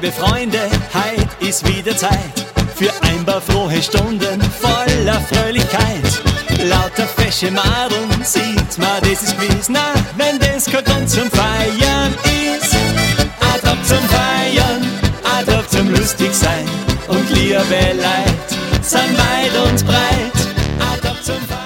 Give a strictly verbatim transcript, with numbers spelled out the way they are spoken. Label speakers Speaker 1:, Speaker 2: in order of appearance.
Speaker 1: Liebe Freunde, heut ist wieder Zeit für ein paar frohe Stunden voller Fröhlichkeit. Lauter fesche Madeln sieht man, das ist gewiss. Na, wenn das kein Grund zum Feiern ist. Ein Tag zum Feiern, ein Tag zum lustig sein. Und liebe Leid, sind weit und breit. Ein Tag zum Feiern.